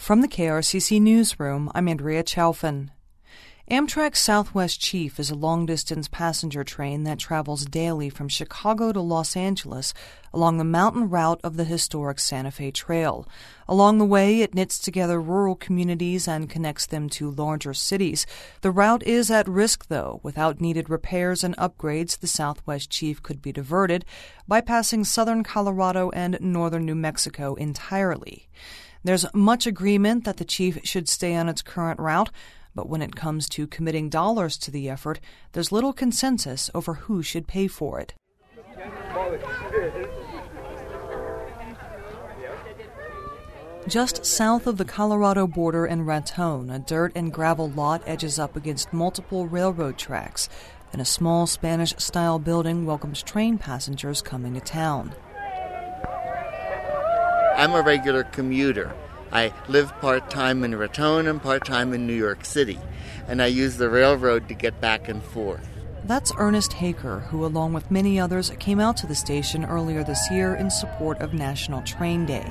From the KRCC Newsroom, I'm Andrea Chalfin. Amtrak's Southwest Chief is a long-distance passenger train that travels daily from Chicago to Los Angeles along the mountain route of the historic Santa Fe Trail. Along the way, it knits together rural communities and connects them to larger cities. The route is at risk, though. Without needed repairs and upgrades, the Southwest Chief could be diverted, bypassing southern Colorado and northern New Mexico entirely. There's much agreement that the Chief should stay on its current route, but when it comes to committing dollars to the effort, there's little consensus over who should pay for it. Just south of the Colorado border in Raton, a dirt and gravel lot edges up against multiple railroad tracks, and a small Spanish-style building welcomes train passengers coming to town. I'm a regular commuter. I live part-time in Raton and part-time in New York City, and I use the railroad to get back and forth. That's Ernest Haker, who, along with many others, came out to the station earlier this year in support of National Train Day.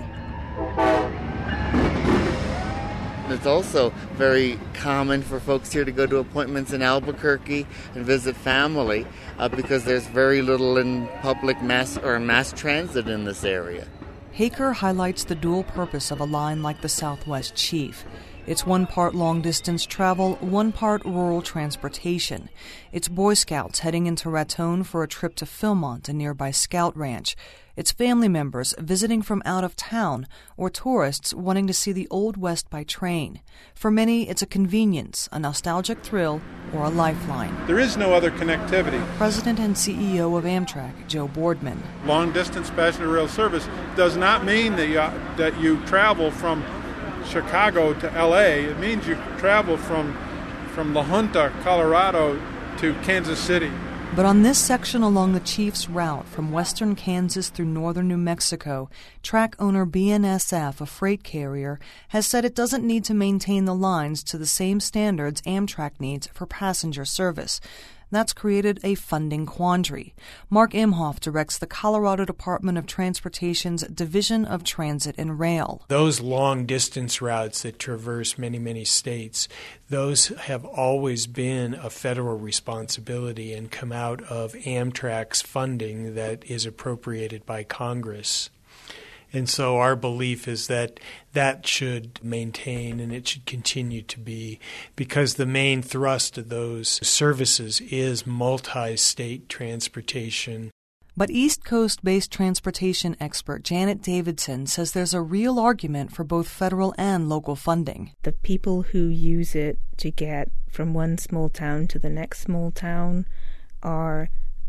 It's also very common for folks here to go to appointments in Albuquerque and visit family because there's very little in public mass transit in this area. Haker highlights the dual purpose of a line like the Southwest Chief. It's one part long-distance travel, one part rural transportation. It's Boy Scouts heading into Raton for a trip to Philmont, a nearby scout ranch. It's family members visiting from out of town or tourists wanting to see the Old West by train. For many, it's a convenience, a nostalgic thrill, or a lifeline. There is no other connectivity. President and CEO of Amtrak, Joe Boardman. Long-distance passenger rail service does not mean that you travel from Chicago to L.A. It means you travel from La Junta, Colorado to Kansas City. But on this section along the Chief's route from western Kansas through northern New Mexico, track owner BNSF, a freight carrier, has said it doesn't need to maintain the lines to the same standards Amtrak needs for passenger service. That's created a funding quandary. Mark Imhoff directs the Colorado Department of Transportation's Division of Transit and Rail. Those long-distance routes that traverse many, many states, those have always been a federal responsibility and come out of Amtrak's funding that is appropriated by Congress. And so our belief is that that should maintain and it should continue to be, because the main thrust of those services is multi-state transportation. But East Coast-based transportation expert Janet Davidson says there's a real argument for both federal and local funding. The people who use it to get from one small town to the next small town are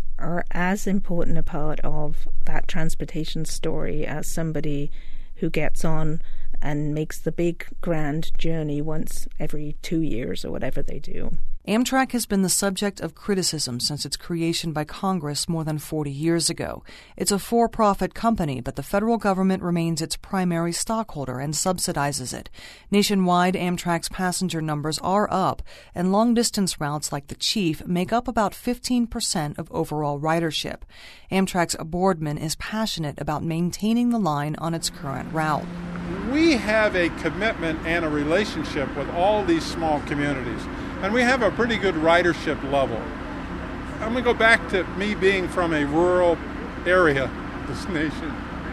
as important a part of that transportation story as somebody who gets on and makes the big grand journey once every 2 years or whatever they do. Amtrak has been the subject of criticism since its creation by Congress more than 40 years ago. It's a for-profit company, but the federal government remains its primary stockholder and subsidizes it. Nationwide, Amtrak's passenger numbers are up, and long-distance routes like the Chief make up about 15% of overall ridership. Amtrak's Boardman is passionate about maintaining the line on its current route. We have a commitment and a relationship with all these small communities. And we have a pretty good ridership level. I'm going to go back to me being from a rural area of this nation.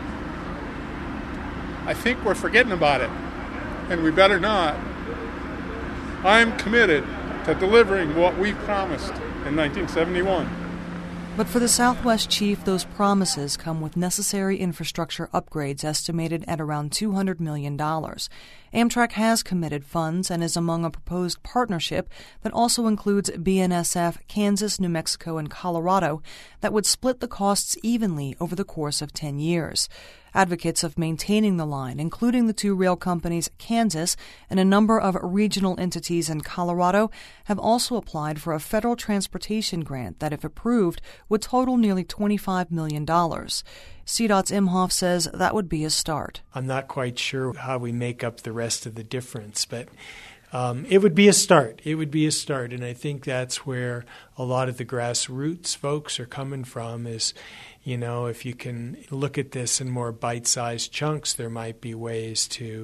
I think we're forgetting about it, and we better not. I'm committed to delivering what we promised in 1971. But for the Southwest Chief, those promises come with necessary infrastructure upgrades estimated at around $200 million. Amtrak has committed funds and is among a proposed partnership that also includes BNSF, Kansas, New Mexico, and Colorado that would split the costs evenly over the course of 10 years. Advocates of maintaining the line, including the two rail companies Kansas and a number of regional entities in Colorado, have also applied for a federal transportation grant that, if approved, would total nearly $25 million. CDOT's Imhoff says that would be a start. I'm not quite sure how we make up the rest of the difference, but it would be a start. It would be a start, and I think that's where a lot of the grassroots folks are coming from is, you know, if you can look at this in more bite-sized chunks, there might be ways to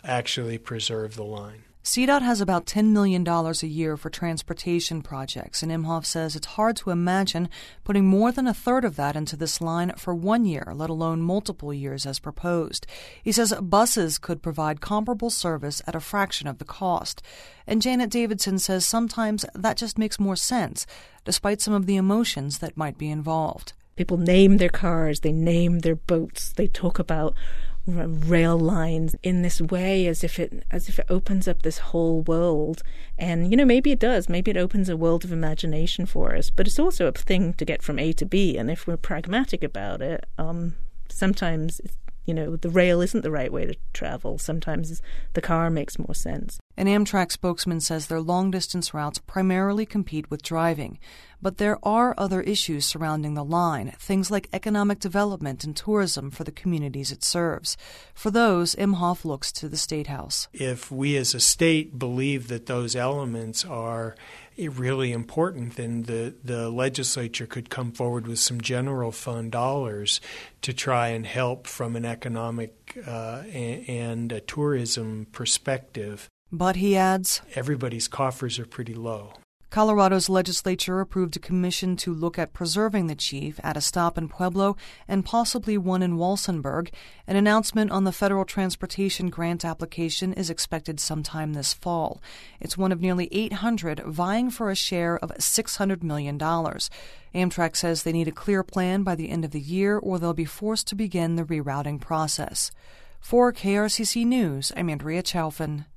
actually preserve the line. CDOT has about $10 million a year for transportation projects, and Imhoff says it's hard to imagine putting more than a third of that into this line for 1 year, let alone multiple years as proposed. He says buses could provide comparable service at a fraction of the cost. And Janet Davidson says sometimes that just makes more sense, despite some of the emotions that might be involved. People name their cars, they name their boats, they talk about rail lines in this way as if it opens up this whole world. And maybe it does, maybe it opens a world of imagination for us, but it's also a thing to get from A to B. And if we're pragmatic about it, sometimes the rail isn't the right way to travel. Sometimes the car makes more sense. An Amtrak spokesman says their long-distance routes primarily compete with driving, but there are other issues surrounding the line, things like economic development and tourism for the communities it serves. For those, Imhoff looks to the State House. If we as a state believe that those elements are really important, then the legislature could come forward with some general fund dollars to try and help from an economic and a tourism perspective. But, he adds, everybody's coffers are pretty low. Colorado's legislature approved a commission to look at preserving the chief at a stop in Pueblo and possibly one in Walsenburg. An announcement on the federal transportation grant application is expected sometime this fall. It's one of nearly 800 vying for a share of $600 million. Amtrak says they need a clear plan by the end of the year or they'll be forced to begin the rerouting process. For KRCC News, I'm Andrea Chalfin.